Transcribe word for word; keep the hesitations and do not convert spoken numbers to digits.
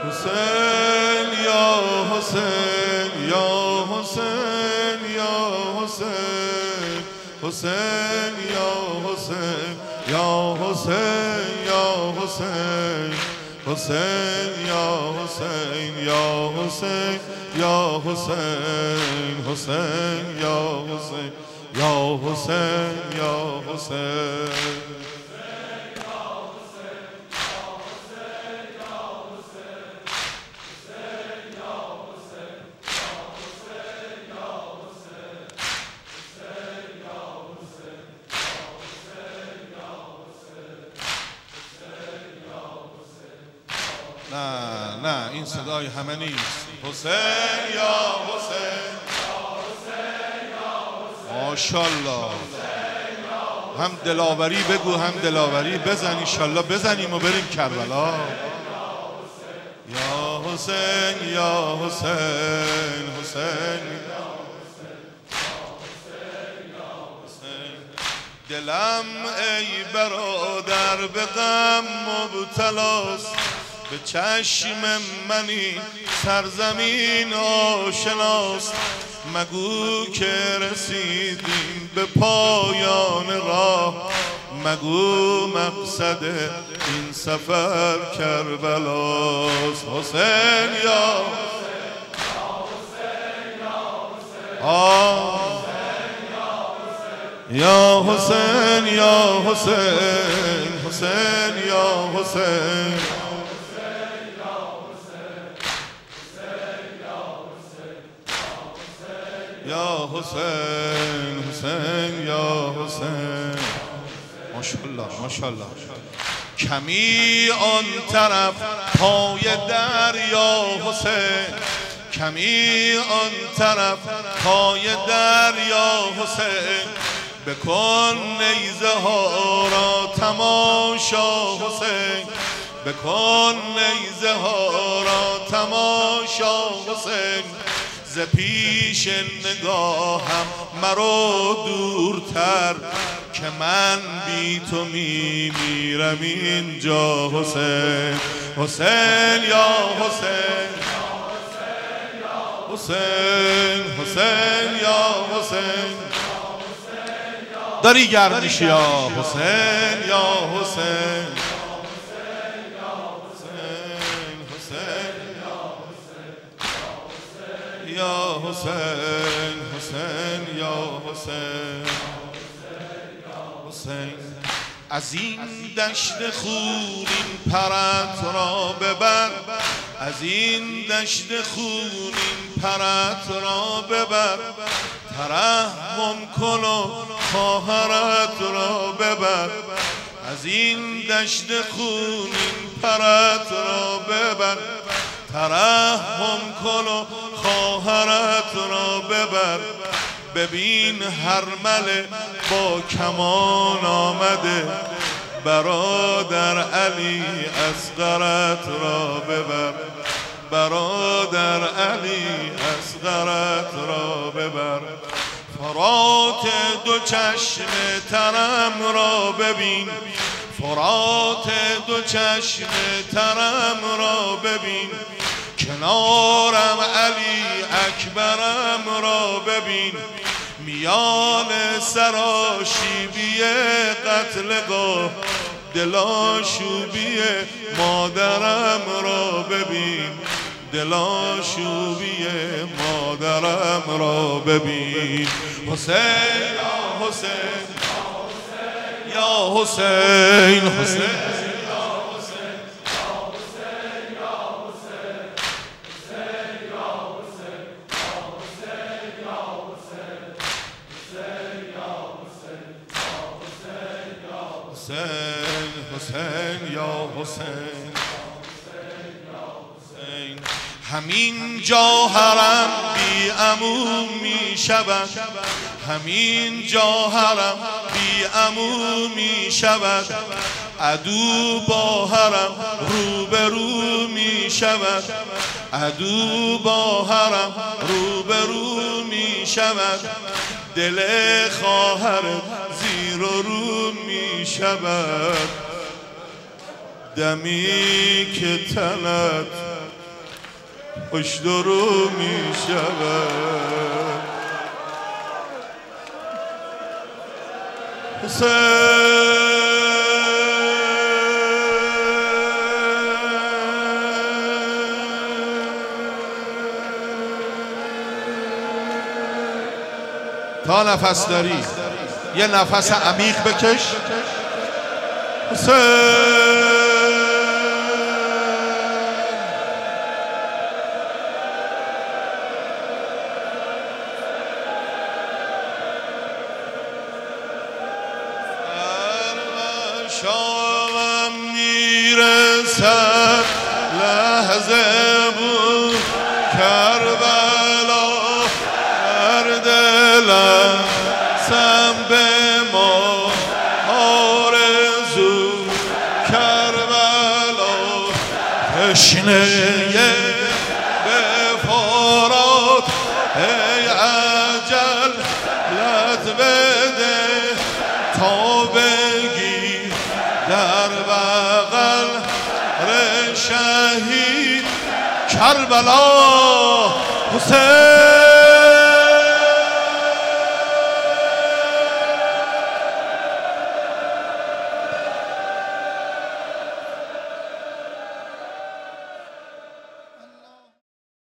حسین یا حسین یا حسین یا حسین حسین یا حسین یا حسین یا حسین حسین یا حسین یا حسین یا حسین حسین یا حسین یا حسین یا حسین نه نه این صدای همه نیست. حسین یا حسین ماشاءالله. هم دلاوری بگو هم دلاوری بزن انشالله بزنیم و بریم کربلا. یا حسین یا حسین حسین دلم ای برادر به غم مبتلاست، به چشم منی سرزمین آشناست. مگو که رسیدیم به پایان راه، مگو مقصد این سفر کربلاست. حسین یا آه یا حسین یا حسین حسین یا حسین یا حسین حسین یا حسین ماشاءالله ماشاءالله. کمی آن طرف پای دریا حسین، کمی آن طرف پای دریا حسین. بکن نیزه ها را تماشا حسین، بکن نیزه ها را تماشا حسین. ز پیش نگاهم مرو دورتر، که من بی تو می میرم اینجا. حسین حسین یا حسین حسین حسین یا حسین داری گرم میشی یا حسین یا حسین یا حسین حسین یا حسین حسین. از این دشت خونین پرت را ببر، از این دشت خونین پرت را ببر. ترحم کن و خواهرت را ببر، از این دشت خونین پرت را ببر. ترحم کن و خواهرت را ببر. ببین هرمله با کمان آمده، برادر علی اصغرت را ببر. برادر علی اصغرت را ببر. فرات دو چشم ترم را ببین، فرات دو چشم ترم را ببین. کنارم علی اکبرم را ببین. میان سراشیبی قتلگاه، دلاشوبی مادرم را ببین. دلاشوبی مادرم را ببین. حسین یا حسین یا حسین حسین حسین حسین یا حسین حسین. همین جا حرم بی عمو می شود، همین جا حرم بی عمو می شود. عدو با حرم روبرو می شود، عدو با حرم روبرو می شود. دل خواهر زیر و رو می شود. دمی که تنت پشت رو می شود تا نفس داری یه نفس عمیق بکش حسین شامم میرسد لحظه بود کربلا در دلم سم به ما آرزو کربلا تشنه به فرات ای عجل لط بده تا بگی در بغل شهید کربلا حسین